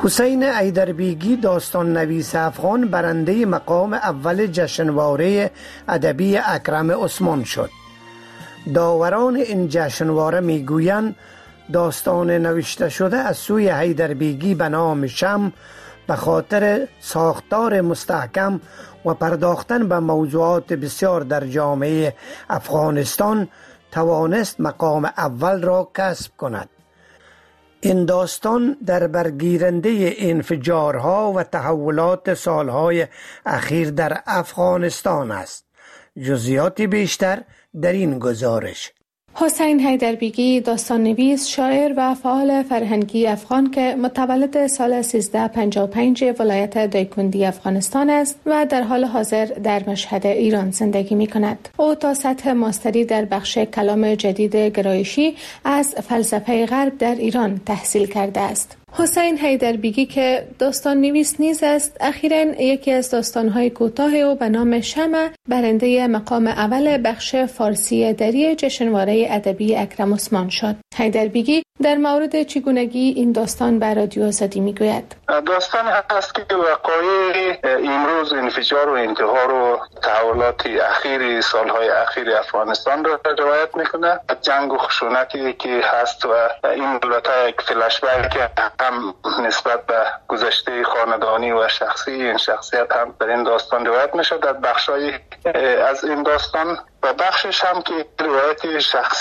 حسین حیدربیگی داستان نویس افغان برنده مقام اول جشنواره ادبی اکرم عثمان شد. داوران این جشنواره میگویند داستان نوشته شده از سوی حیدربیگی به نام شمع به خاطر ساختار مستحکم و پرداختن به موضوعات بسیار در جامعه افغانستان توانست مقام اول را کسب کند. این داستان در برگیرنده انفجارها و تحولات سالهای اخیر در افغانستان است. جزئیات بیشتر در این گزارش. حسین حیدربیگی داستان نویس، شاعر و فعال فرهنگی افغان که متولد سال 1355 ولایت دایکندی افغانستان است و در حال حاضر در مشهد ایران زندگی می کند. او تا سطح ماستری در بخش کلام جدید گرایشی از فلسفه غرب در ایران تحصیل کرده است. حسین حیدربیگی که داستان نویس نیز است، اخیراً یکی از داستان‌های کوتاه او به نام شمع برنده مقام اول بخش فارسی دری جشنواره ادبی اکرم عثمان شد. حیدربیگی در مورد چگونگی این داستان به رادیو آزادی میگوید: داستان هست که وقایع امروز انفجار و انتحار و تحولات اخیر سالهای اخیر افغانستان را روایت میکنه. جنگ و خشونتی که هست و این البته یک فلشبک هم نسبت به گذشته خاندانی و شخصی این شخصیت هم در این داستان روایت میشه. در بخشای از این داستان و بخشش هم که روایت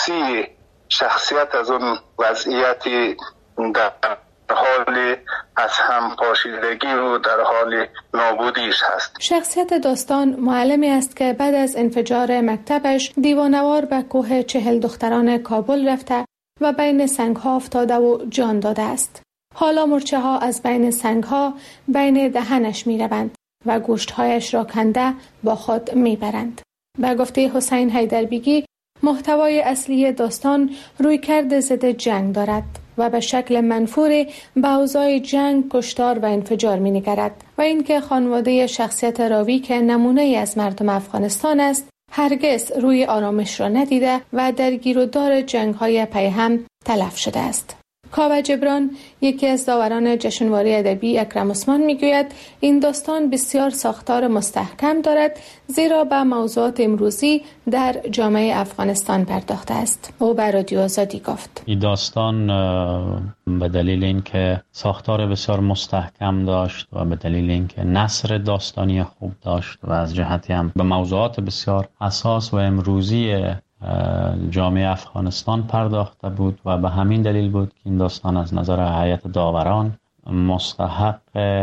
شخصیت از اون وضعیتی در حال از هم پاشیدگی و در حال نابودیش هست. شخصیت داستان معلمی است که بعد از انفجار مکتبش دیوانوار به کوه 40 دختران کابل رفته و بین سنگ‌ها افتاده و جان داده است. حالا مرچه ها از بین سنگ ها بین دهنش می روند و گوشت هایش را کنده با خود می برند. به گفته حسین حیدربیگی، محتوای اصلی داستان رویکرد ضد جنگ دارد و به شکل منفور به اوضاع جنگ، کشتار و انفجار می نگرد و اینکه خانواده شخصیت راوی که نمونه از مردم افغانستان است، هرگز روی آرامش را ندیده و در گیرودار جنگ های پیهم تلف شده است. کاوه جبران، یکی از داوران جشنواره ادبی اکرم عثمان، میگوید این داستان بسیار ساختار مستحکم دارد زیرا به موضوعات امروزی در جامعه افغانستان پرداخته است. او به رادیو آزادی گفت: این داستان به دلیل اینکه ساختار بسیار مستحکم داشت و به دلیل اینکه نثر داستانی خوب داشت و از جهتی هم به موضوعات بسیار حساس و امروزی جامعه افغانستان پرداخته بود و به همین دلیل بود که این داستان از نظر هیئت داوران مستحق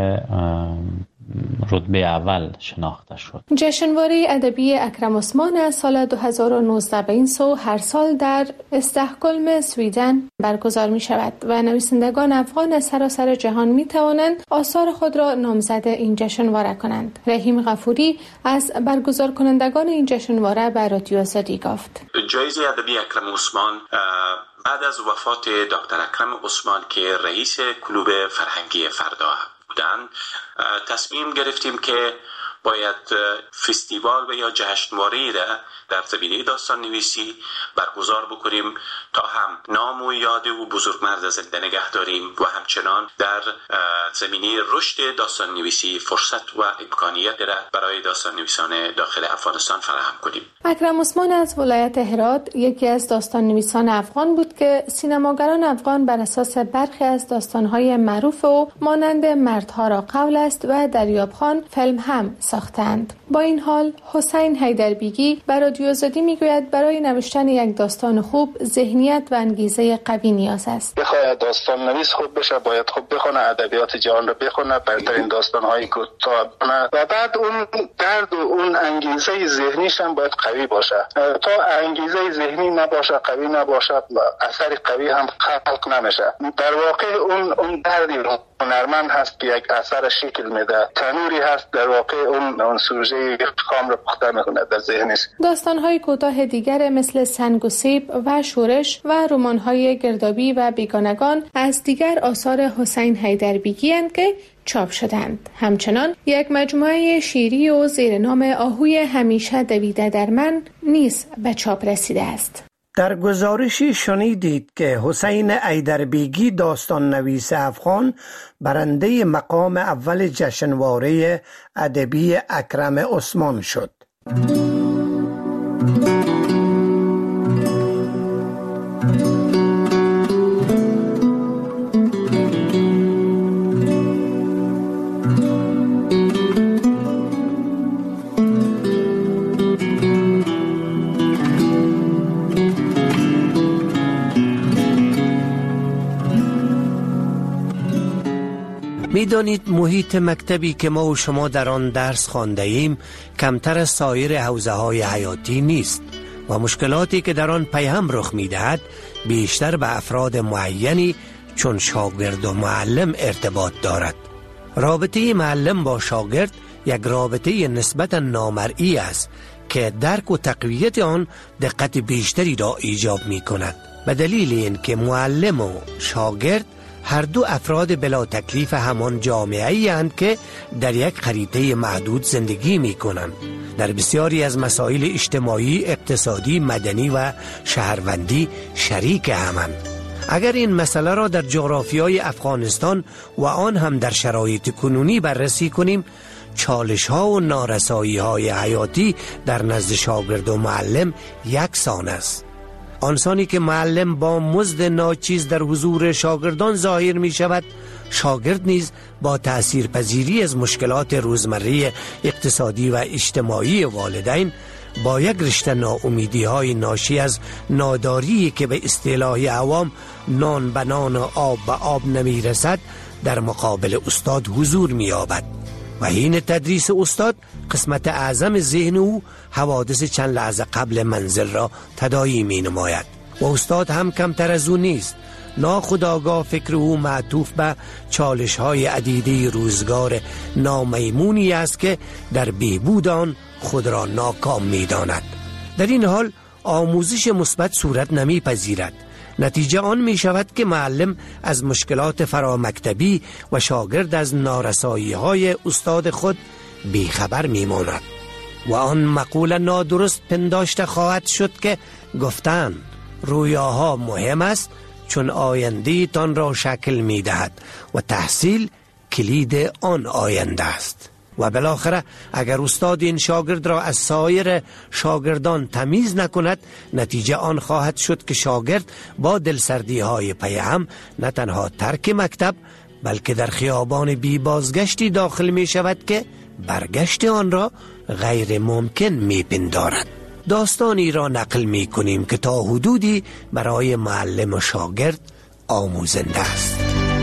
رتبه اول شناخته شد. جشنواره ادبی اکرم عثمان از سال 2019 به این سو هر سال در استکهلم، سویدن برگزار می شود و نویسندگان افغان از سراسر جهان می توانند آثار خود را نامزد این جشنواره کنند. رحیم غفوری از برگزار کنندگان این جشنواره به رادیو آزادی گفت: جایزه ادبی اکرم عثمان بعد از وفات دکتر اکرم عثمان که رئیس کلوب فرهنگی فردا بودند، تصمیم گرفتیم که باید فستیوال و یا جشنواره‌ای را در زمینه داستان نویسی برگزار بکنیم تا هم نام و یاد او بزرگمرد زنده نگه داریم و همچنان در زمینه رشد داستان نویسی فرصت و امکانیت را برای داستان نویسان داخل افغانستان فراهم کنیم. اکرم عثمان از ولایت هرات یکی از داستان نویسان افغان بود که سینماگران افغان بر اساس برخی از داستان‌های معروف او مانند مردها را قول است و دریاب خان فیلم هم ساختند. با این حال حسین حیدربیگی بر رادیو آزادی میگوید برای نوشتن یک داستان خوب ذهنیت و انگیزه قوی نیاز است. بخواید داستان نویس خوب بشه باید خوب بخونه، ادبیات جهان رو بخونه، بهترین داستان‌های کوتاه بخونه و بعد اون درد و اون انگیزه ذهنیش هم باید قوی باشه. تا انگیزه ذهنی نباشه، قوی نباشه، اثر قوی هم خلق نمیشه. در واقع اون دردی هنرمند هست که یک اثر شکل میده، تنوری هست در واقع اون سوژه خام رو پخته میکنه در ذهنش. داستان‌های کوتاه دیگر مثل سنگ و سیب و شورش و رمان‌های گردابی و بیگانگان از دیگر آثار حسین حیدربیگی اند که چاپ شدند. همچنان یک مجموعه شیری و زیر نام آهوی همیشه دویده در من نیز به چاپ رسیده است. در گزارشی شنیدید که حسین ایدربیگی داستان نویس افغان برنده مقام اول جشنواره ادبی اکرم عثمان شد. می‌دانید محیط مکتبی که ما و شما در آن درس خوانده ایم کمتر از سایر حوزه‌های حیاتی نیست و مشکلاتی که در آن پیهم رخ می‌دهد بیشتر به افراد معینی چون شاگرد و معلم ارتباط دارد. رابطه معلم با شاگرد یک رابطه نسبتاً نامرئی است که درک و تقویت آن دقت بیشتری را ایجاب می‌کند. به دلیل اینکه معلم و شاگرد هر دو افراد بلا تکلیف همان جامعه‌ای اند که در یک خریطه محدود زندگی می کنند. در بسیاری از مسائل اجتماعی، اقتصادی، مدنی و شهروندی شریک همند. اگر این مسئله را در جغرافیای افغانستان و آن هم در شرایط کنونی بررسی کنیم، چالش‌ها و نارسایی‌های حیاتی در نزد شاگرد و معلم یکسان است. آنسانی که معلم با مزد ناچیز در حضور شاگردان ظاهر می شود، شاگرد نیز با تأثیرپذیری از مشکلات روزمره اقتصادی و اجتماعی والدین با یک رشته ناامیدی‌های ناشی از ناداری که به اصطلاح عوام نان به نان و آب به آب نمی رسد در مقابل استاد حضور می یابد و حین تدریس استاد قسمت اعظم ذهن او حوادث چند لحظه قبل منزل را تداعی می نماید و استاد هم کمتر از او نیست. ناخودآگاه فکر او معطوف به چالش های عدیده روزگار نامیمونی است که در بهبود آن خود را ناکام می داند. در این حال آموزش مثبت صورت نمی پذیرد. نتیجه آن می شود که معلم از مشکلات فرامکتبی و شاگرد از نارسایی های استاد خود بیخبر می ماند و آن مقوله نادرست پنداشته خواهد شد که گفتند رویاها مهم است چون آینده تان را شکل می دهد و تحصیل کلید آن آینده است. و بالاخره اگر استاد این شاگرد را از سایر شاگردان تمیز نکند، نتیجه آن خواهد شد که شاگرد با دلسردی های پیهم نه تنها ترک مکتب بلکه در خیابان بی بازگشتی داخل می شود که برگشت آن را غیر ممکن می پندارد. داستانی را نقل می کنیم که تا حدودی برای معلم و شاگرد آموزنده است.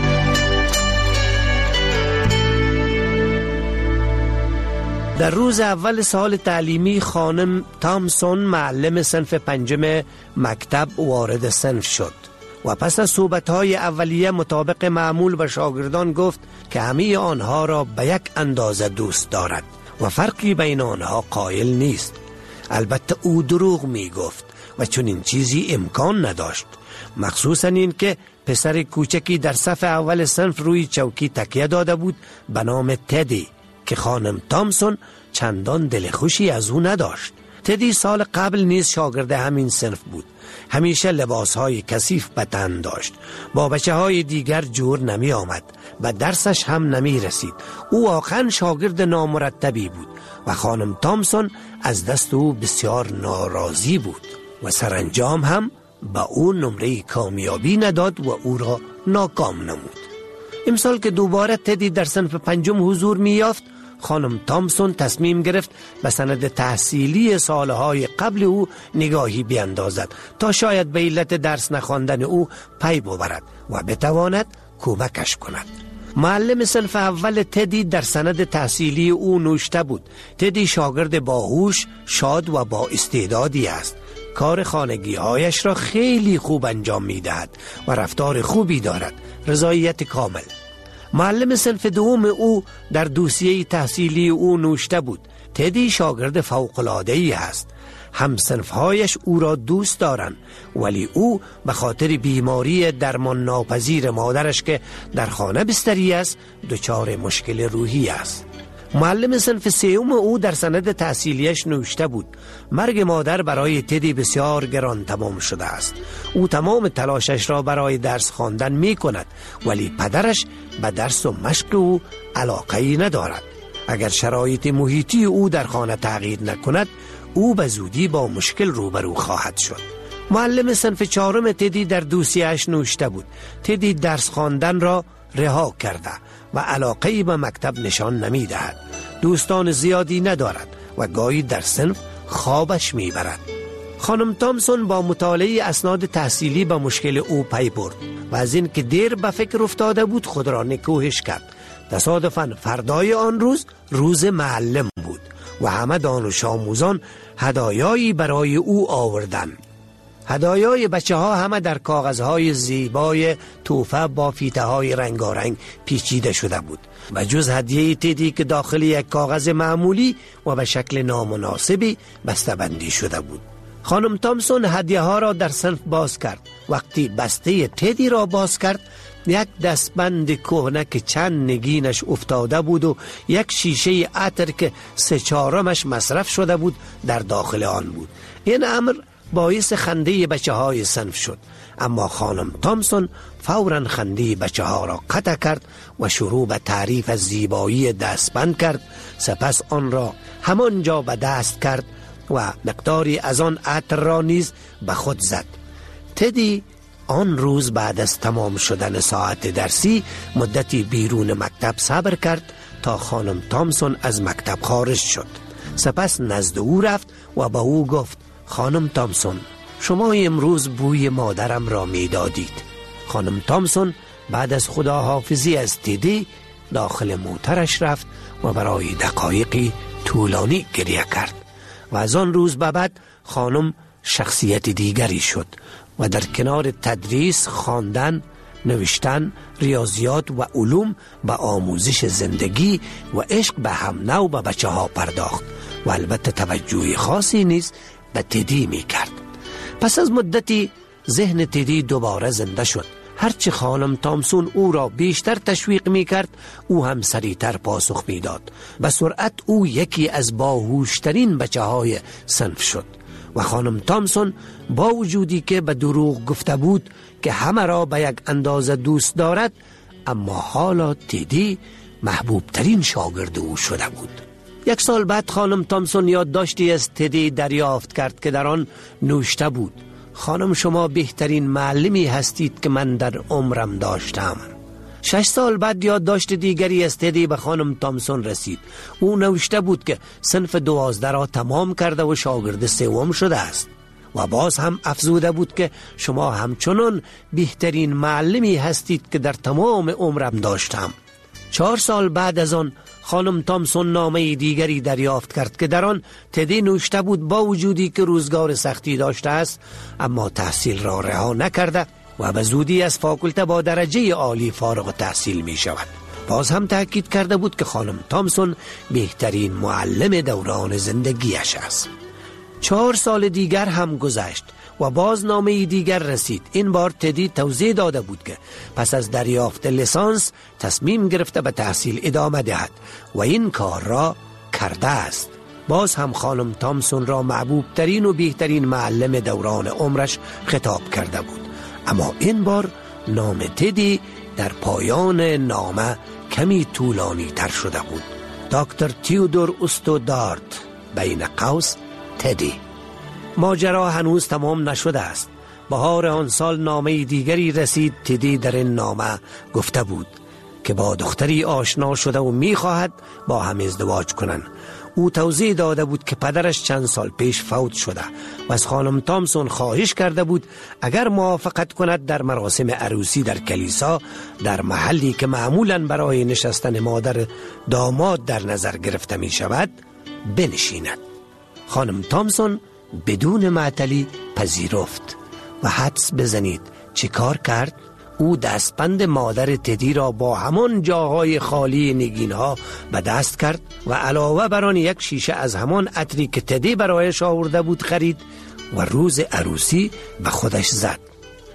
در روز اول سال تعلیمی خانم تامسون معلم صنف 5 مکتب وارد صنف شد و پس از صحبت‌های اولیه مطابق معمول به شاگردان گفت که همه آنها را به یک اندازه دوست دارد و فرقی بین آنها قائل نیست. البته او دروغ می گفت و چون این چیزی امکان نداشت، مخصوصا این که پسر کوچکی در صف اول صنف روی چوکی تکیه داده بود به نام تدی که خانم تامسون چندان دلخوشی از او نداشت. تدی سال قبل نیز شاگرد همین صنف بود. همیشه لباسهای کثیف به تن داشت. با بچه‌های دیگر جور نمی آمد. به درسش هم نمی رسید. او واقعا شاگرد نامرتبی بود و خانم تامسون از دست او بسیار ناراضی بود و سرانجام هم به او نمره کامیابی نداد و او را ناکام نمود. امسال که دوباره تدی در صنف 5 حضور می یافت، خانم تامسون تصمیم گرفت به سند تحصیلی سالهای قبل او نگاهی بیندازد تا شاید به علت درس نخواندن او پی ببرد و بتواند کمکش کند. معلم صنف اول تدی در سند تحصیلی او نوشته بود تدی شاگرد باهوش، شاد و با استعدادی است. کار خانگی هایش را خیلی خوب انجام می دهد و رفتار خوبی دارد. رضایت کامل. معلم صنف دوم او در دوسیه تحصیلی او نوشته بود تدی شاگرد فوق‌العاده‌ای است. هم صنفهایش او را دوست دارند ولی او به خاطر بیماری درمان ناپذیر مادرش که در خانه بستری است دچار مشکل روحی است. معلم صنف سیوم او در سند تحصیلیش نوشته بود مرگ مادر برای تدی بسیار گران تمام شده است. او تمام تلاشش را برای درس خواندن می کند ولی پدرش به درس و مشق او علاقه‌ای ندارد. اگر شرایط محیطی او در خانه تغییر نکند او به زودی با مشکل روبرو خواهد شد. معلم صنف 4 تدی در دوسیه‌اش نوشته بود تدی درس خواندن را رها کرده و علاقه‌ای به مکتب نشان نمی دهد. دوستان زیادی ندارد و گاهی در صنف خوابش می برد. خانم تامسون با مطالعه اسناد تحصیلی به مشکل او پی برد و از این که دیر به فکر افتاده بود خود را نکوهش کرد. تصادفاً فردای آن روز معلم بود و همه دانش آموزان هدایایی برای او آوردند. هدایای بچه ها همه در کاغذهای زیبای توفه با فیته های رنگارنگ پیچیده شده بود و جز هدیه تدی که داخل یک کاغذ معمولی و به شکل نامناسبی بسته‌بندی شده بود. خانم تامسون هدیه ها را در صنف باز کرد. وقتی بسته تدی را باز کرد یک دستبند کهنه که چند نگینش افتاده بود و یک شیشه عطر که 3/4 مصرف شده بود در داخل آن بود. این امر باعث خنده بچه های صنف شد، اما خانم تامسون فوراً خنده بچه ها را قطع کرد و شروع به تعریف از زیبایی دستبند کرد. سپس آن را همانجا به دست کرد و مقداری از آن عطر را نیز به خود زد. تدی آن روز بعد از تمام شدن ساعت درسی مدتی بیرون مکتب صبر کرد تا خانم تامسون از مکتب خارج شد. سپس نزد او رفت و به او گفت خانم تامسون شما امروز بوی مادرم را می دادید. خانم تامسون بعد از خداحافظی از تدی داخل موترش رفت و برای دقایقی طولانی گریه کرد و از آن روز به بعد خانم شخصیت دیگری شد و در کنار تدریس، خواندن، نوشتن، ریاضیات و علوم به آموزش زندگی و عشق به هم نوع به بچه ها پرداخت و البته توجه خاصی نیز به تدی می کرد. پس از مدتی ذهن تدی دوباره زنده شد. هرچه خانم تامسون او را بیشتر تشویق می کرد او هم سریعتر پاسخ می داد. به سرعت او یکی از باهوشترین بچه های صنف شد و خانم تامسون با وجودی که به دروغ گفته بود که همه را به یک اندازه دوست دارد، اما حالا تدی محبوب ترین شاگرد او شده بود. 1 سال بعد خانم تامسون یادداشتی از تدی دریافت کرد که در آن نوشته بود خانم شما بهترین معلمی هستید که من در عمرم داشتم. 6 سال بعد یادداشت دیگری از تدی به خانم تامسون رسید. او نوشته بود که صنف 12 را تمام کرده و شاگرد 3 شده است و باز هم افزوده بود که شما همچنان بهترین معلمی هستید که در تمام عمرم داشتم. 4 سال بعد از آن خانم تامسون نامه دیگری دریافت کرد که در آن تدی نوشته بود با وجودی که روزگار سختی داشته است اما تحصیل را رها نکرده و به زودی از فاکولته با درجه عالی فارغ التحصیل می شود. باز هم تأکید کرده بود که خانم تامسون بهترین معلم دوران زندگیش است. 4 سال دیگر هم گذشت و باز نامه دیگر رسید. این بار تدی توضیح داده بود که پس از دریافت لیسانس تصمیم گرفته به تحصیل ادامه دهد و این کار را کرده است. باز هم خانم تامسون را محبوب ترین و بهترین معلم دوران عمرش خطاب کرده بود، اما این بار نام تدی در پایان نامه کمی طولانی تر شده بود. دکتر تیودور استودارت بین قوس تدی. ماجرا هنوز تمام نشده است. بهار آن سال نامه دیگری رسید. تدی در این نامه گفته بود که با دختری آشنا شده و می‌خواهد با هم ازدواج کنند. او توضیح داده بود که پدرش چند سال پیش فوت شده و از خانم تامسون خواهش کرده بود اگر موافقت کند در مراسم عروسی در کلیسا در محلی که معمولاً برای نشستن مادر داماد در نظر گرفته می شود بنشیند. خانم تامسون بدون معطلی پذیرفت و حدس بزنید چه کار کرد؟ او دستبند مادر تدی را با همان جاهای خالی نگینها به دست کرد و علاوه بر آن یک شیشه از همان عطری که تدی برایش آورده بود خرید و روز عروسی به خودش زد.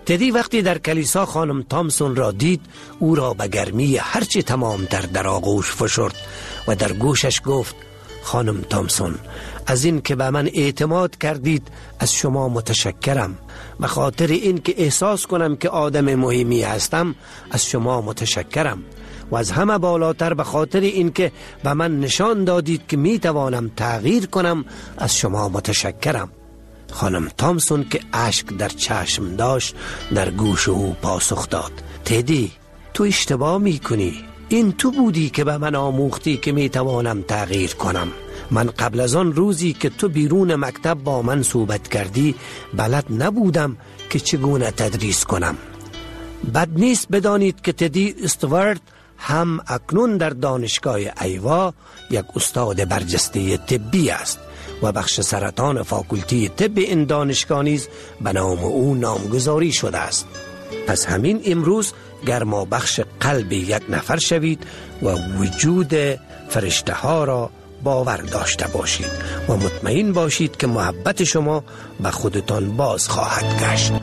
تدی وقتی در کلیسا خانم تامسون را دید، او را به گرمی هرچی تمامتر در آغوش فشرد و در گوشش گفت: خانم تامسون، از این که به من اعتماد کردید از شما متشکرم. به خاطر این که احساس کنم که آدم مهمی هستم از شما متشکرم. و از همه بالاتر به خاطر این که به من نشان دادید که می توانم تغییر کنم از شما متشکرم. خانم تامسون که اشک در چشم داشت در گوش او پاسخ داد: تدی، تو اشتباه می کنی. این تو بودی که به من آموختی که می توانم تغییر کنم. من قبل از آن روزی که تو بیرون مکتب با من صحبت کردی بلد نبودم که چگونه تدریس کنم. بد نیست بدانید که تدی استوارت هم اکنون در دانشگاه ایوا یک استاد برجسته طبی است و بخش سرطان فاکولتی طب این دانشگاه نیز به نام او نامگذاری شده است. پس همین امروز گرما بخش قلب یک نفر شوید و وجود فرشته ها را باور داشته باشید و مطمئن باشید که محبت شما به خودتان باز خواهد گشت.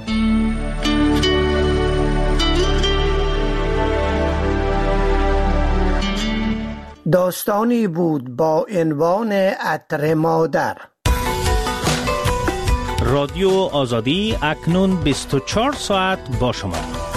داستانی بود با عنوان عطر مادر. رادیو آزادی اکنون 24 ساعت با شما.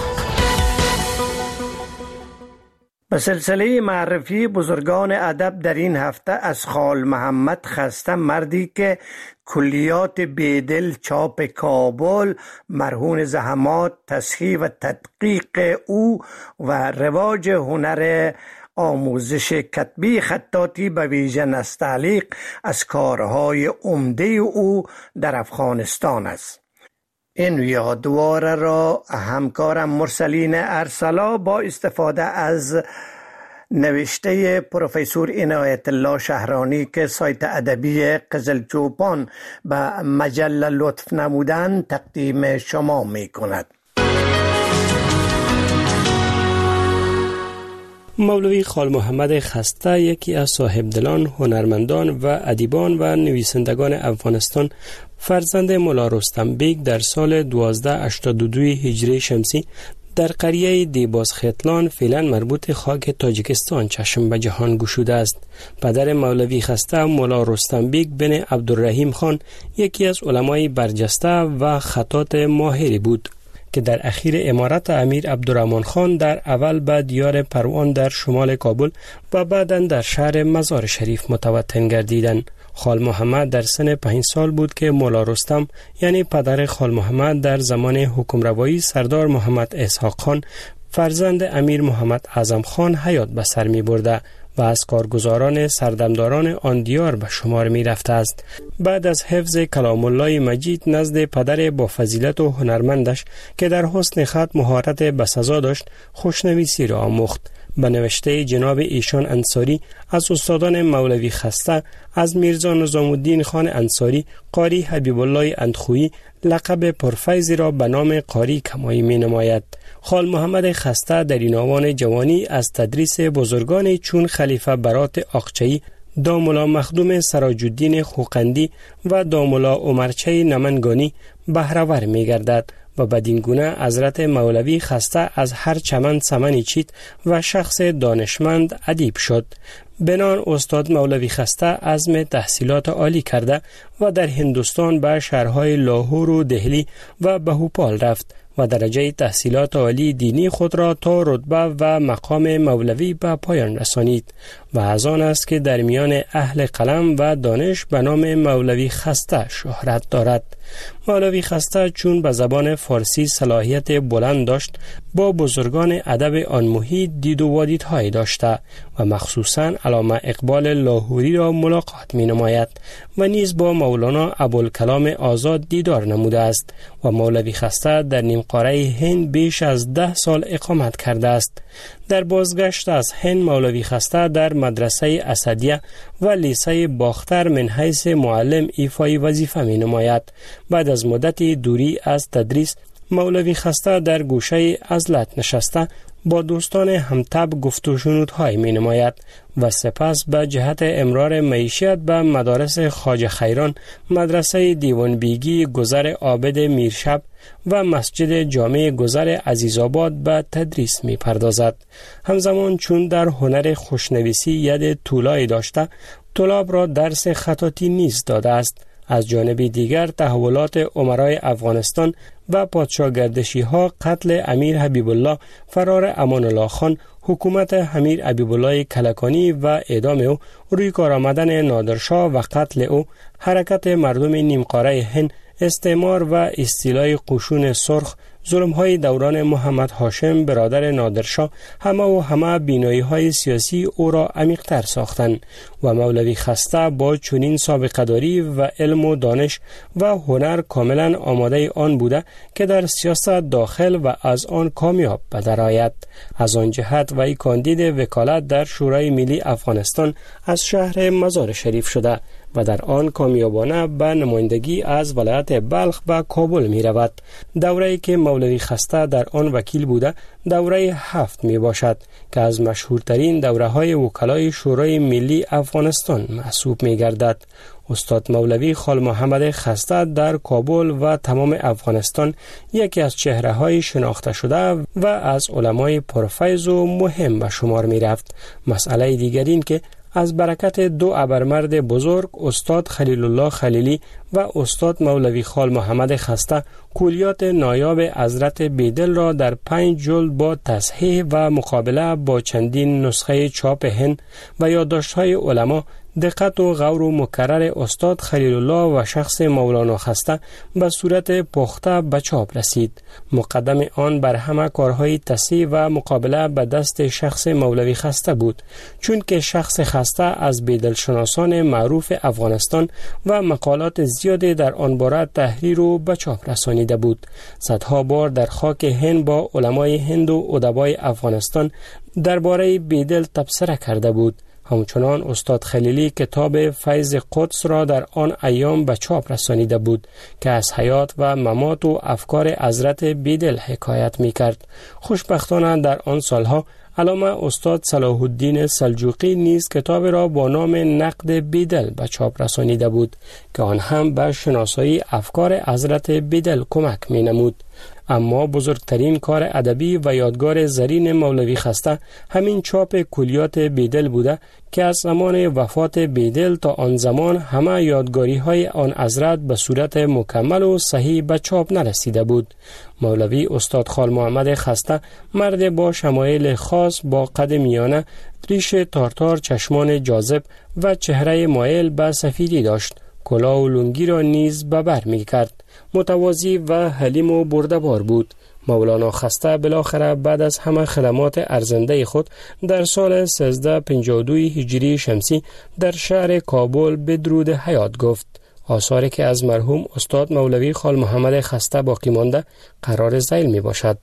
به سلسله معرفی بزرگان ادب در این هفته از خال محمد خسته، مردی که کلیات بیدل چاپ کابل مرهون زحمات تصحیح و تدقیق او و رواج هنر آموزش کتبی خطاطی به ویژه نستعلیق از کارهای عمده او در افغانستان است. این یادواره را همکارم مرسلین ارسلا با استفاده از نوشته پروفسور عنایت الله شهرانی که سایت ادبی قزلچوپان به مجله لطف نمودند تقدیم شما می کند. مولوی خال محمد خسته یکی از صاحبدلان، هنرمندان و ادیبان و نویسندگان افغانستان، فرزند مولا رستم بیگ در سال 1282 هجری شمسی در قریه دیباز خیتلان فعلا مربوط خاک تاجیکستان چشم به جهان گشوده است. پدر مولوی خسته مولا رستم بیگ بن عبدالرحیم خان یکی از علمای برجسته و خطاط ماهری بود که در اخیر امارت امیر عبدالرحمن خان در اول به دیار پروان در شمال کابل و بعداً در شهر مزار شریف متوطن گردیدند. خال محمد در سن 5 سال بود که مولا رستم یعنی پدر خال محمد در زمان حکمروایی سردار محمد اسحاق خان فرزند امیر محمد اعظم خان حیات به سر می برده و از کارگزاران سردمداران آن دیار به شمار می رفته است. بعد از حفظ کلام الله مجید نزد پدر با فضیلت و هنرمندش که در حسن خط مهارت بسزا داشت خوشنویسی را آموخت. به نوشته جناب ایشان انصاری از استادان مولوی خسته از میرزا نظام الدین خان انصاری قاری حبیب الله اندخویی لقب پرفیضی را به نام قاری کمایی می نماید. خال محمد خسته در این آوان جوانی از تدریس بزرگان چون خلیفه برات آقچه‌ای، دامولا مخدوم سراج الدین خوقندی و دامولا عمرچه نمنگانی بهره‌ور می گردد و بدین گونه حضرت مولوی خسته از هر چمن سمنی چید و شخص دانشمند ادیب شد. بنان استاد مولوی خسته عزم تحصیلات عالی کرده و در هندوستان به شهرهای لاهور و دهلی و بهوپال رفت و درجه تحصیلات عالی دینی خود را تا رتبه و مقام مولوی به پایان رسانید و از آن است که در میان اهل قلم و دانش به نام مولوی خسته شهرت دارد. مولوی خسته چون به زبان فارسی صلاحیت بلند داشت، با بزرگان ادب آن محیط دید و وادیدهایی داشته و مخصوصاً علامه اقبال لاهوری را ملاقات می نماید و نیز با مولانا ابوالکلام آزاد دیدار نموده است و مولوی خسته در نیم قاره هند بیش از 10 سال اقامت کرده است. در بازگشت از هند مولوی خسته در مدرسه اسدیه و لیسه باختر من حیث معلم ایفای وظیفه می نماید. بعد از مدتی دوری از تدریس مولوی خسته در گوشه عزلت نشسته با دوستان همتب گفت و شنودهای می نماید و سپس به جهت امرار معیشت به مدارس خواجه خیران، مدرسه دیوان بیگی گذر عابد میرشب و مسجد جامع گذر عزیزآباد به تدریس می پردازد. همزمان چون در هنر خوشنویسی ید طولایی داشته، طلاب را درس خطاطی نیز داده است. از جانب دیگر تحولات امرای افغانستان و پادشاهگردشی ها، قتل امیر حبیب الله، فرار امان الله خان، حکومت امیر حبیب الله کلکانی و اعدام او، روی کار آمدن نادرشاه و قتل او، حرکت مردم نیمقاره هند، استعمار و استیلای قشون سرخ، ظلم‌های دوران محمد هاشم برادر نادرشاه، همه بینایی‌های سیاسی او را عمیق‌تر ساختند و مولوی خسته با چنین سابقه‌داری و علم و دانش و هنر کاملا آماده آن بوده که در سیاست داخل و از آن کامیاب بدرآید. از آن جهت وی کاندید وکالت در شورای ملی افغانستان از شهر مزار شریف شده و در آن کامیابانه به نمایندگی از ولایت بلخ به کابل می رود. دوره‌ای که مولوی خسته در آن وکیل بوده دوره 7 می باشد که از مشهورترین دوره‌های وکلای شورای ملی افغانستان محسوب می گردد. استاد مولوی خال محمد خسته در کابل و تمام افغانستان یکی از چهره‌های شناخته شده و از علمای پرفیض و مهم به شمار می رفت. مسئله دیگر این که از برکت دو ابرمرد بزرگ، استاد خلیل الله خلیلی و استاد مولوی خال محمد خسته، کلیات نایاب حضرت بیدل را در 5 جلد با تصحیح و مقابله با چندین نسخه چاپ هند و یادداشت‌های علما، دقت و غور و مکرر استاد خلیل الله و شخص مولانا خسته به صورت پخته به چاپ رسید. مقدم آن بر همه کارهای تصحیح و مقابله به دست شخص مولوی خسته بود، چون که شخص خسته از بیدلشناسان معروف افغانستان و مقالات زیادی در آن باره تحریر و به چاپ رسانیده بود. صدها بار در خاک هند با علمای هند و ادبای افغانستان درباره بیدل تبصره کرده بود. همچنان استاد خلیلی کتاب فیض قدس را در آن ایام به چاپ رسانیده بود که از حیات و ممات و افکار حضرت بیدل حکایت می کرد. خوشبختانه در آن سالها علامه استاد صلاح الدین سلجوقی نیز کتاب را با نام نقد بیدل به چاپ رسانیده بود که آن هم به شناسایی افکار حضرت بیدل کمک می نمود. اما بزرگترین کار ادبی و یادگار زرین مولوی خسته همین چاپ کلیات بیدل بوده که از زمان وفات بیدل تا آن زمان همه یادگاری های آن حضرت به صورت مکمل و صحیح به چاپ نرسیده بود. مولوی استاد خال محمد خسته مرد با شمایل خاص، با قد میانه، ریش تارتار، چشمان جاذب و چهره مایل به سفیدی داشت. کلاه و لنگی را نیز به بر می کرد. متواضع و حلیم و بردبار بود. مولانا خسته بالاخره بعد از همه خدمات ارزنده خود در سال 1352 هجری شمسی در شهر کابل به درود حیات گفت. آثاری که از مرحوم استاد مولوی خال محمد خسته باقی مانده قرار ذیل می باشد.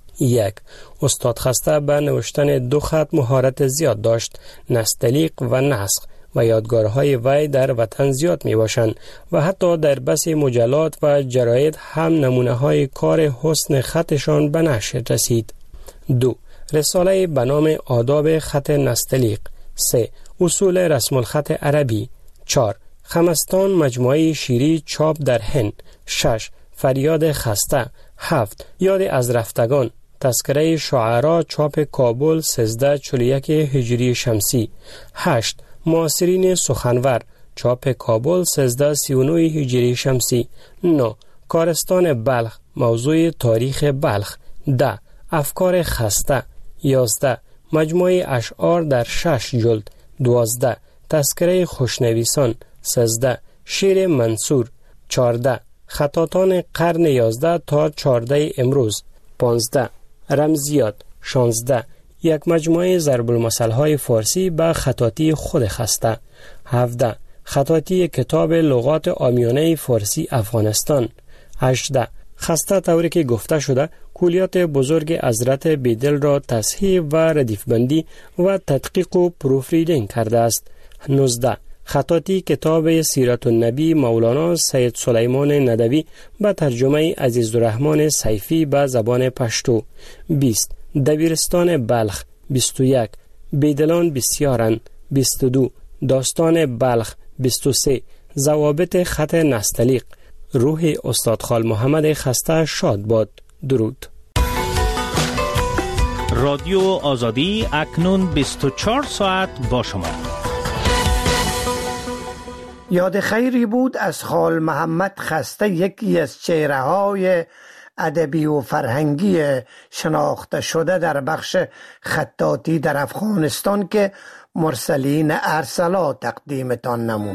1. استاد خسته به نوشتن 2 خط مهارت زیاد داشت، نستعلیق و نسخ، و یادگارهای وی در وطن زیاد می باشند و حتی در بس مجلات و جراید هم نمونه های کار حسن خطشان به نشر رسید. 2. رساله به نام آداب خط نستعلیق. 3. اصول رسم الخط عربی. 4. خمستان مجموعه شیری چاپ در هند. 6. فریاد خسته. 7. یاد از رفتگان. تذکره شعرا چاپ کابل 1341 هجری شمسی. 8. معاصرین سخنور چاپ کابل 1339 هجری شمسی. 9. کارستان بلخ موضوع تاریخ بلخ. 10. افکار خسته. 11. مجموعه اشعار در 6 جلد. 12. تذکره خوشنویسان. 13. شعر منصور. 14. خطاطان قرن 11 تا 14 امروز. 15. رمزیات. 16. یک مجموعه ضرب المثل‌های فارسی به خطاطی خود خسته. 17. خطاطی کتاب لغات عامیانه فارسی افغانستان. 18. خسته طوری که گفته شده کلیات بزرگ حضرت بیدل را تصحیح و ردیفبندی و تدقیق و پروفریدینگ کرده است. 19. خطاطی کتاب سیرت النبی مولانا سید سلیمان ندوی به ترجمه عزیزالرحمن سیفی به زبان پشتو. 20. دبیرستان بلخ 21، بیدلان بسیارند 22، داستان بلخ 23، ضوابط خط نستعلیق. روح استاد خال محمد خسته شاد باد. درود. رادیو آزادی اکنون 24 ساعت با شما. یاد خیری بود از خال محمد خسته، یکی از چهره‌های ادبی و فرهنگی شناخته شده در بخش خطاطی در افغانستان که مرسلین ارسلا تقدیمتان نمود.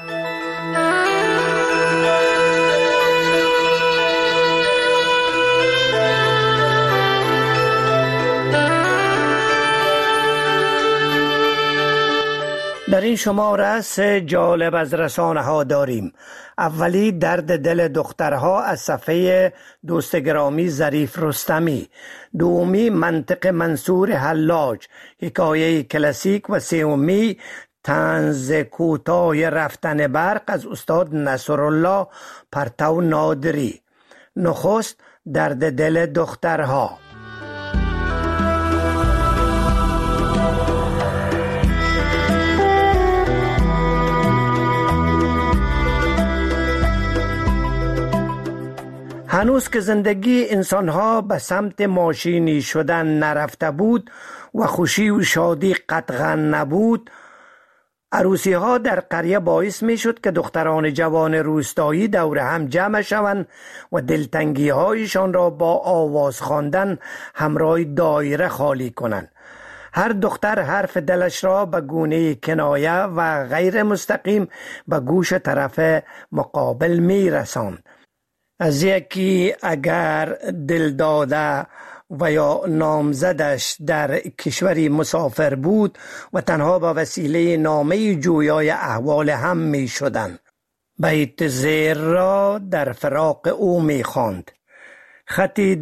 در این شماره 3 جالب از رسانه ها داریم. اولی درد دل دخترها از صفحه دوست گرامی ظریف رستمی. دومی منطق منصور حلاج، حکایه کلاسیک. و سومی طنز کوتاه رفتن برق از استاد نصرالله پرتو نادری. نخست درد دل دخترها. هنوز که زندگی انسانها به سمت ماشینی شدن نرفته بود و خوشی و شادی قطعا نبود، عروسی ها در قریه باعث می شد که دختران جوان روستایی دور هم جمع شوند و دلتنگی هایشان را با آواز خواندن همراه دایره خالی کنند. هر دختر حرف دلش را به گونه کنایه و غیر مستقیم به گوش طرف مقابل می رساند. از یکی اگر دل داده و یا نامزدش در کشوری مسافر بود و تنها به وسیله نامه جویای احوال هم می شدن، بیت زیر را در فراق او می خواند: خطی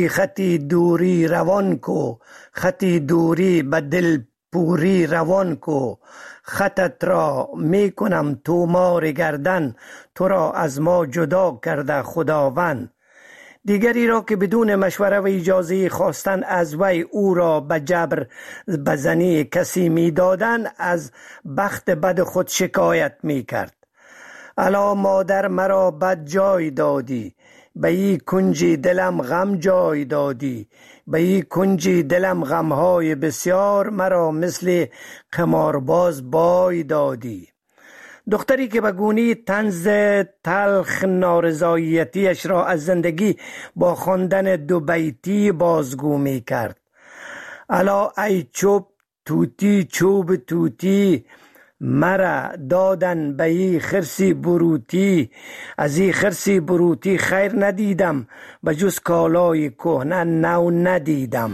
دوری روان کو، خطی دوری به دل پوری روان کو، خطت را می کنم تو مار گردن، تو را از ما جدا کرده خداوند. دیگری را که بدون مشوره و اجازه خواستن از وی او را به جبر بزنی کسی می دادن، از بخت بد خود شکایت می کرد: الا مادر مرا بد جای دادی، به ای کنجی دلم غم جای دادی، به ای کنجی دلم غمهای بسیار، مرا مثل قمارباز بای دادی. دختری که به گونه طنز تلخ نارضایتیش را از زندگی با خواندن دو بیتی بازگو می کرد: الا ای چوب توتی چوب توتی، مرا دادن به ای خرسی بروتی، از ای خرسی بروتی خیر ندیدم، به جز کالای کهنه نو ندیدم.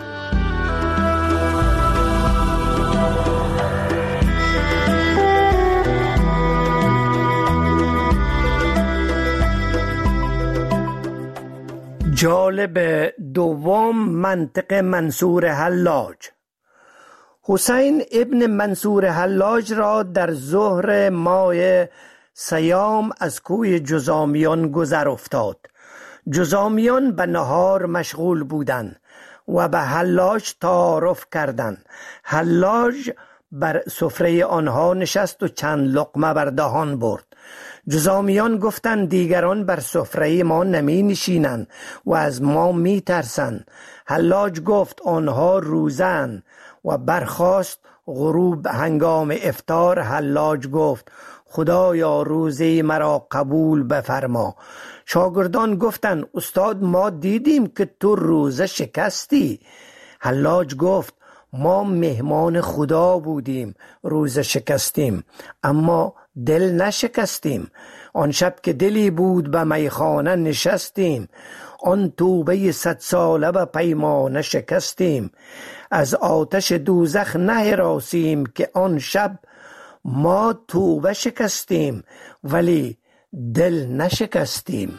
جالب دوم منطق منصور حلاج. حسین ابن منصور حلاج را در ظهر ماه سیام از کوی جذامیان گذر افتاد. جذامیان به نهار مشغول بودند و به حلاج تعارف کردند. حلاج بر سفره آنها نشست و چند لقمه بر دهان برد. جذامیان گفتند دیگران بر سفره ما نمی نشینند و از ما می ترسند. حلاج گفت آنها روزند و برخاست. غروب هنگام افطار حلاج گفت خدایا روزه مرا قبول بفرما. شاگردان گفتند استاد ما دیدیم که تو روزه شکستی. حلاج گفت ما مهمان خدا بودیم، روزه شکستیم اما دل نشکستیم. آن شب که دلی بود به میخانه نشستیم، آن توبه 100 ساله به پیمانه شکستیم. از آتش دوزخ نهراسیم که آن شب ما توبه شکستیم، ولی دل نشکستیم.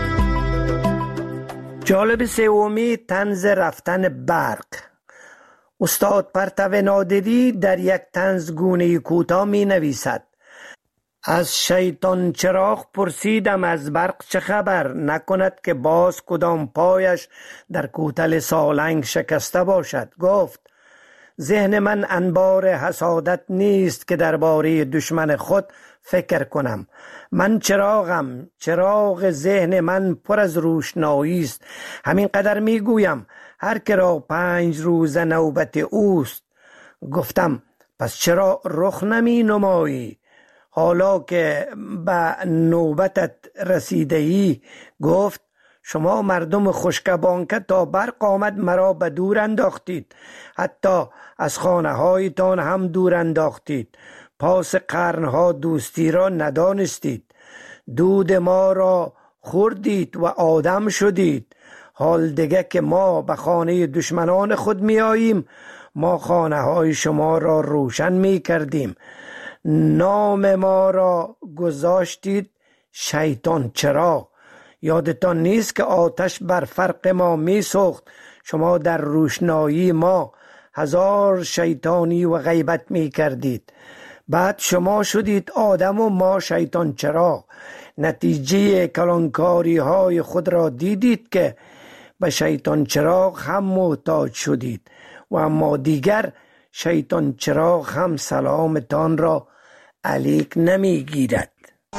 جالب سومی طنز رفتن برق. استاد پرتو نادری در یک طنزگونه کوتاه می نویسد: از شیطان چراغ پرسیدم از برق چه خبر، نکند که باز کدام پایش در کوتل سالنگ شکسته باشد. گفت: ذهن من انبار حسادت نیست که درباره دشمن خود فکر کنم. من چراغم، چراغ ذهن من پر از روشنایی است. همین قدر می گویم هر که را 5 روز نوبت اوست. گفتم: پس چرا رخ نمی نمایی حالا که به نوبتت رسیده‌ای؟ گفت: شما مردم خوشگبان که تا برق آمد مرا به دور انداختید، حتی از خانه هایتان هم دور انداختید. پاس قرنها دوستی را ندانستید، دود ما را خوردید و آدم شدید. حال دیگه که ما به خانه دشمنان خود می آییم، ما خانه های شما را روشن می کردیم. نام ما را گذاشتید شیطان چراغ. یادتان نیست که آتش بر فرق ما می سوخت؟ شما در روشنایی ما 1000 شیطانی و غیبت می کردید. بعد شما شدید آدم و ما شیطان چراغ. نتیجه کلانکاری های خود را دیدید که به شیطان چراغ هم محتاج شدید و اما دیگر شیطان چراغ هم سلامتان را علیک نمی گیرد.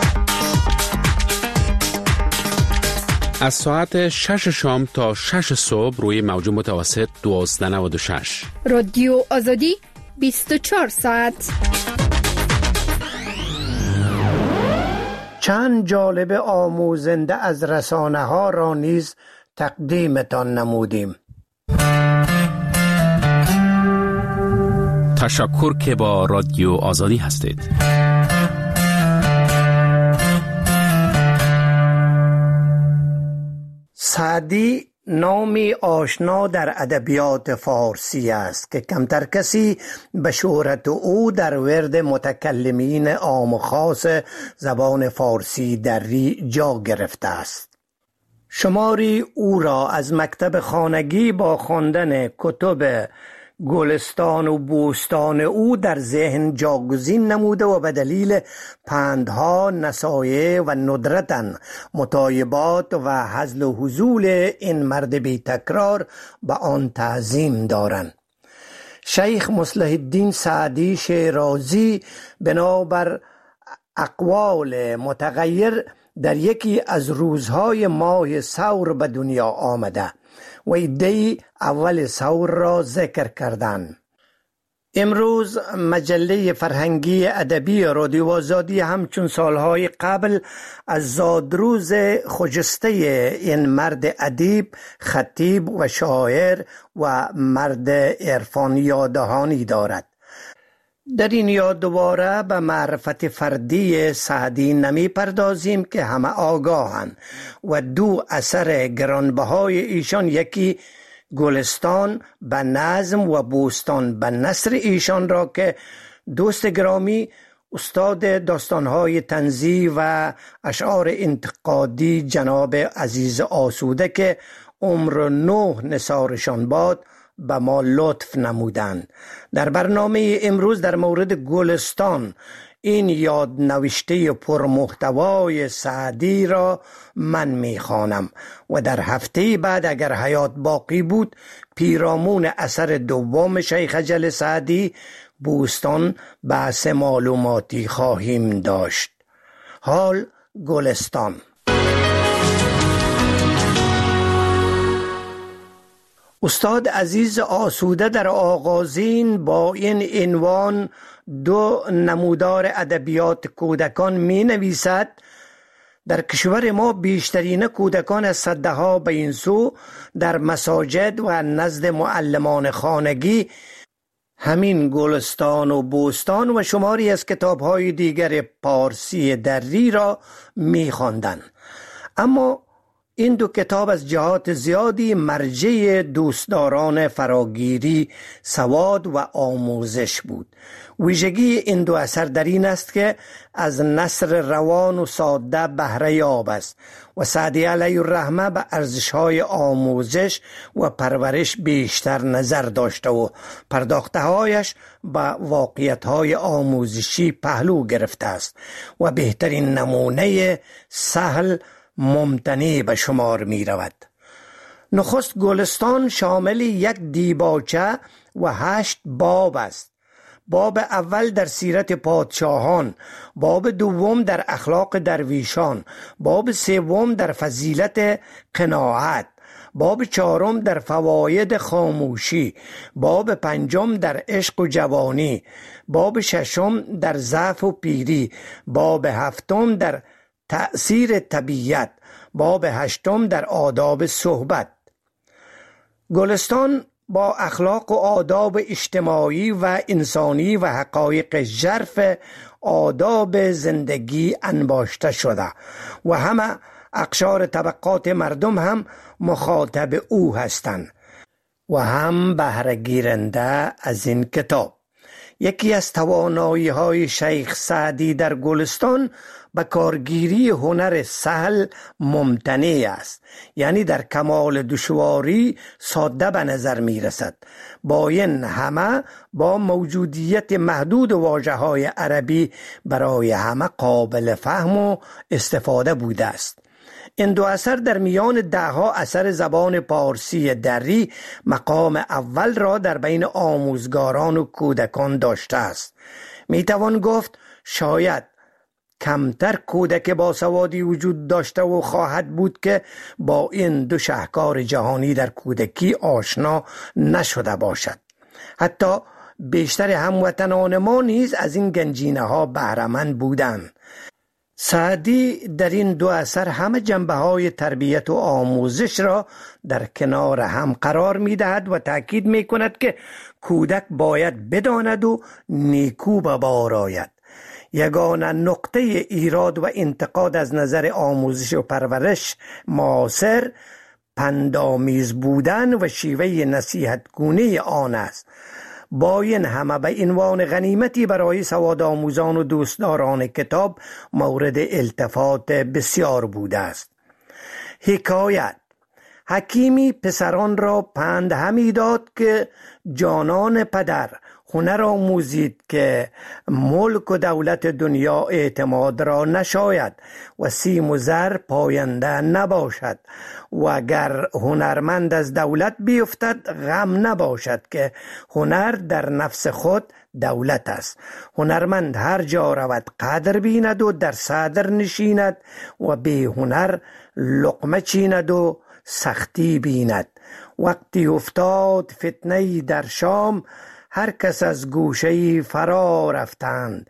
از ساعت 6 شام تا 6 صبح روی موج متوسط 1296 رادیو آزادی 24 ساعت. چند جالب آموزنده از رسانه ها را نیز تقدیمتان نمودیم. تشکر که با رادیو آزادی هستید. سعدی نامی آشنا در ادبیات فارسی است که کمتر کسی به شهرت او در ورد متکلمین عام و خاص زبان فارسی دری جا گرفته است. شماری او را از مکتب خانگی با خواندن کتب گلستان و بوستان او در ذهن جاگزین نموده و به دلیل پندها، نصایح و ندرتاً مطایبات و هزل و هزول این مرد بی تکرار به آن تعظیم دارند. شیخ مصلح الدین سعدی شیرازی بنابر اقوال متغیر در یکی از روزهای ماه ثور به دنیا آمده و عده‌ای اول ثور را ذکر کردند. امروز مجله فرهنگی ادبی رادیو آزادی همچون سالهای قبل از زادروز خجسته این مرد ادیب، خطیب و شاعر و مرد عرفانی یادهانی دارد. در این یاد دوباره به معرفت فردی سعدی نمی پردازیم که همه آگاهند و 2 اثر گرانبهای ایشان، یکی گلستان به نظم و بوستان به نثر ایشان را که دوست گرامی استاد داستانهای طنزی و اشعار انتقادی جناب عزیز آسوده که عمر 9 نثارشان باد به ما لطف نمودند. در برنامه امروز در مورد گلستان این یاد نوشته پرمحتوای سعدی را من میخوانم و در هفته بعد اگر حیات باقی بود پیرامون اثر دوم شیخ اجل سعدی بوستان بحث معلوماتی خواهیم داشت. حال گلستان. استاد عزیز آسوده در آغازین با این عنوان 2 نمودار ادبیات کودکان می نویسد: در کشور ما بیشترین کودکان از سدها به این سو در مساجد و نزد معلمان خانگی همین گلستان و بوستان و شماری از کتاب‌های دیگر پارسی دری را می خواندند. اما این دو کتاب از جهات زیادی مرجع دوستداران فراگیری، سواد و آموزش بود. ویژگی این دو اثر در این است که از نثر روان و ساده بهره یاب است و سعدی علیه الرحمه به ارزش‌های آموزش و پرورش بیشتر نظر داشته و پرداخته‌هایش به واقعیت‌های آموزشی پهلو گرفته است و بهترین نمونه سهل ممتنع به شمار می رود. نخست گلستان شامل یک دیباچه و 8 باب است. باب اول در سیرت پادشاهان، باب دوم در اخلاق درویشان، باب سوم در فضیلت قناعت، باب چهارم در فواید خاموشی، باب پنجم در عشق و جوانی، باب ششم در ضعف و پیری، باب هفتم در تأثیر طبیعت، باب هشتم در آداب صحبت. گلستان با اخلاق و آداب اجتماعی و انسانی و حقایق ژرف آداب زندگی انباشته شده و همه اقشار طبقات مردم هم مخاطب او هستند و هم بهره گیرنده از این کتاب. یکی از توانایی‌های شیخ سعدی در گلستان به کارگیری هنر سهل ممتنع است، یعنی در کمال دشواری ساده به نظر می رسد. با این همه با موجودیت محدود واژه‌های عربی برای همه قابل فهم و استفاده بوده است. این دو اثر در میان 10 اثر زبان پارسی دری مقام اول را در بین آموزگاران و کودکان داشته است. می توان گفت شاید کمتر کودک باسوادی وجود داشته و خواهد بود که با این دو شاهکار جهانی در کودکی آشنا نشده باشد. حتی بیشتر هموطنان ما نیز از این گنجینه ها بهره‌مند بودند. سعدی در این دو اثر همه جنبه های تربیت و آموزش را در کنار هم قرار می دهد و تأکید می کند که کودک باید بداند و نیکو به بار آید. یگانه نقطه ایراد و انتقاد از نظر آموزش و پرورش معاصر پندآمیز بودن و شیوه نصیحتگونه آن است. با این همه به عنوان غنیمتی برای سواد آموزان و دوستداران کتاب مورد التفات بسیار بوده است. حکایت: حکیمی پسران را پند همی داد که جانان پدر هنر آموزید که ملک و دولت دنیا اعتماد را نشاید و سیم و زر پاینده نباشد و اگر هنرمند از دولت بیفتد غم نباشد که هنر در نفس خود دولت است. هنرمند هر جا رود قدر بیند و در صدر نشیند و بی هنر لقمه چیند و سختی بیند. وقتی افتاد فتنه‌ای در شام هر کس از گوشه‌ای فرا رفتند.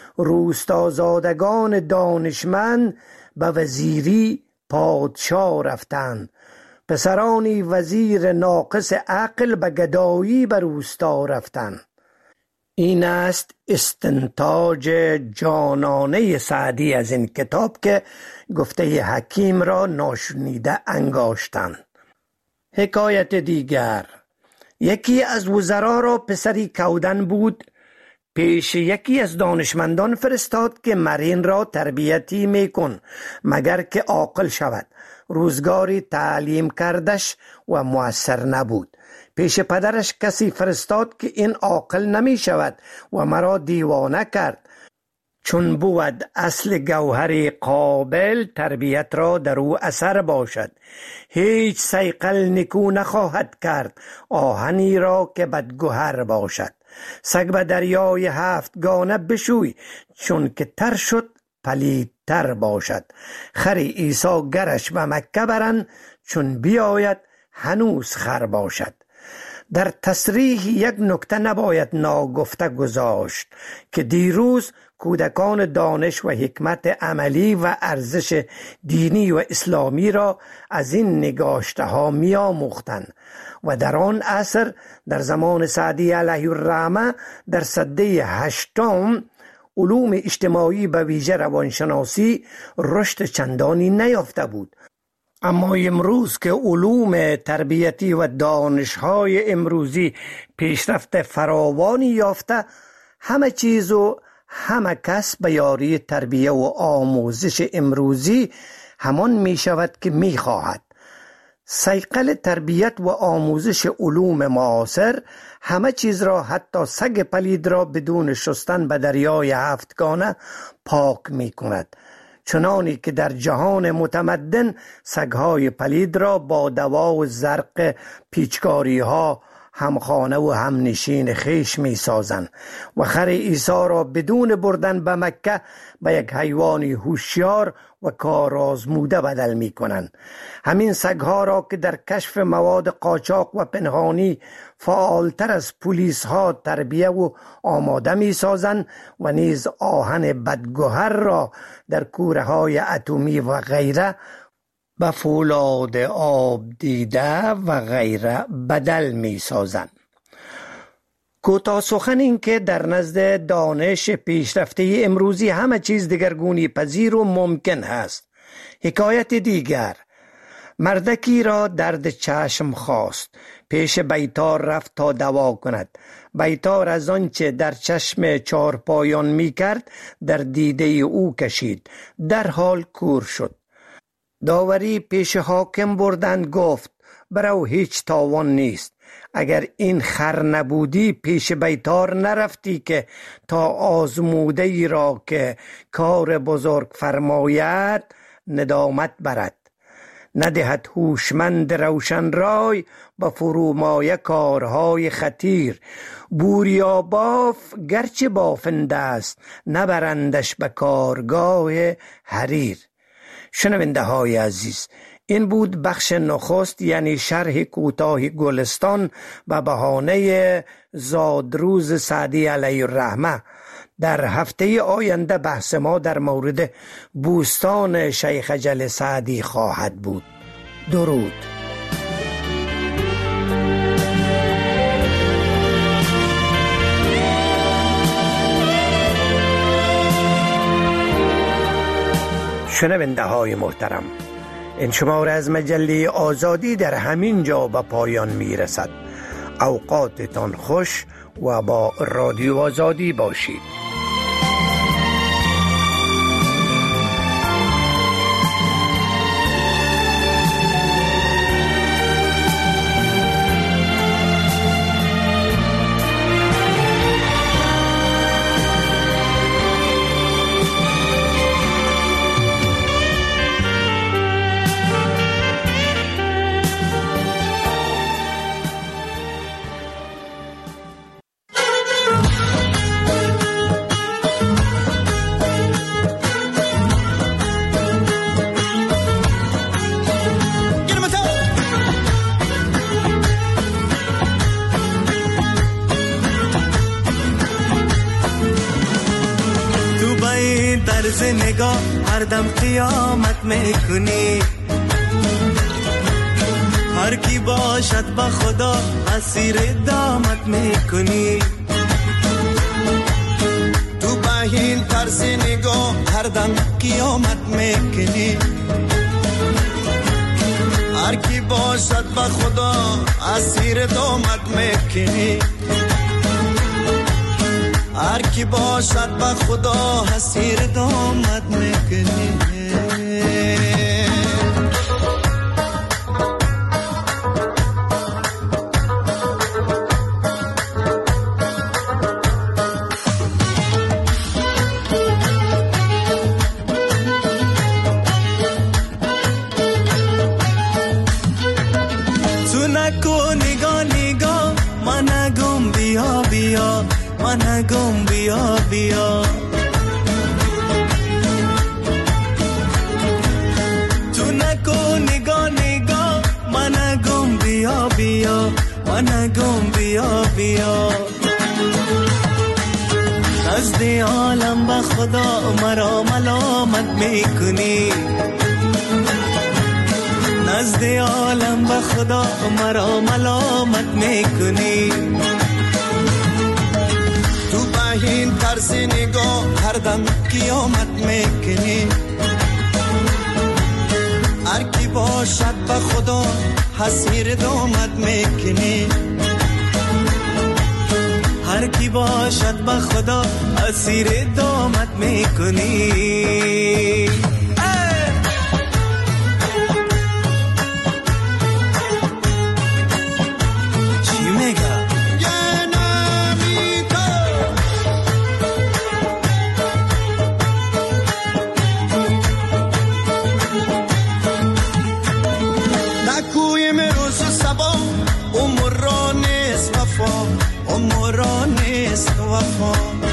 روستازادگان دانشمند به وزیری پادشاه رفتند. پسرانی وزیر ناقص عقل به گدایی به روستا رفتند. این است استنتاج جانانه سعدی از این کتاب که گفته حکیم را ناشنیده انگاشتند. حکایت دیگر: یکی از وزرا را پسری کودن بود. پیش یکی از دانشمندان فرستاد که مرین را تربیتی میکن مگر که عاقل شود. روزگاری تعلیم کردش و مؤثر نبود. پیش پدرش کسی فرستاد که این عاقل نمی شود و مرا دیوانه کرد. چون بود اصل گوهر قابل تربیت را در او اثر باشد. هیچ صیقل نکو نخواهد کرد آهنی را که بدگوهر باشد. سگ به دریای 7 گانه بشوی چون که تر شد پلیدتر باشد. خر عیسی گرش به مکه برند چون بیاید هنوز خر باشد. در تصریح یک نکته نباید ناگفته گذاشت که دیروز کودکان دانش و حکمت عملی و ارزش دینی و اسلامی را از این نگاشته ها می آموختند و در آن عصر در زمان سعدی علیه الرحمه در سده 8 علوم اجتماعی به ویژه روانشناسی رشد چندانی نیافته بود اما امروز که علوم تربیتی و دانش‌های امروزی پیشرفت فراوانی یافته، همه چیز و همه کس به یاری تربیه و آموزش امروزی همان می شود که می خواهد. صیقل تربیت و آموزش علوم معاصر همه چیز را، حتی سگ پلید را بدون شستن به دریای هفتگانه پاک می کند، چنانی که در جهان متمدن سگهای پلید را با دوا و زرق پیچکاری ها همخانه و همنشین خیش می سازند و خر عیسی را بدون بردن به مکه به یک حیوانی هوشیار و کارآزموده بدل می کنند. همین سگها را که در کشف مواد قاچاق و پنهانی فعالتر از پلیس ها تربیه و آماده می سازند و نیز آهن بدگوهر را در کوره های اتمی و غیره به فولاد آب دیده و غیره بدل می سازند. کوتاه سخن این که در نزد دانش پیشرفته امروزی همه چیز دگرگونی پذیر و ممکن است. حکایت دیگر: مردکی را درد چشم خاست، پیش بیطار رفت تا دوا کند. بیطار از آنچه در چشم چارپایان می کرد در دیده او کشید، در حال کور شد. داوری پیش حاکم بردند، گفت برو هیچ تاوان نیست. اگر این خر نبودی پیش بیطار نرفتی که تا آزموده ای را که کار بزرگ فرماید ندامت برد. ندهد هوشمند روشن رای به فرومایه کارهای خطیر. بوریا باف گرچه بافنده است نبرندش به کارگاه حریر. شنونده های عزیز، این بود بخش نخست، یعنی شرح کوتاه گلستان به بهانه زادروز سعدی علیه الرحمه. در هفته آینده بحث ما در مورد بوستان شیخ اجل سعدی خواهد بود. درود. شنونده های محترم، این شماره از مجله آزادی در همین جا به پایان می رسد. اوقاتتان خوش و با رادیو آزادی باشید. طرز نگاه هر دم قیامت میکنی، هر کی باشد با خدا اسیر دامت میکنی. تو با این طرز نگاه هر دم قیامت میکنی، هر کی باشد با خدا اسیر دامت میکنی. هر کی باشد با خدا اسیر دامت میکنی. تو نکو نگاه نگاه من گم بیا بیا، من گم بیا بیا. تو نکو نگاه نگاه من گم بیا بیا، من گم بیا بیا. نزد عالم با خدا مرا ملامت میکنی، نزد عالم با خدا مرا ملامت میکنی. این طرز نگاه هر دم قیامت میکنی، هر کی باش باشد به خدا حسیر دامت میکنی، هر کی باشد به خدا اسیر دامت میکنی. چی میگه؟ نکویم روز و سبا عمران است وفا، عمران است وفا.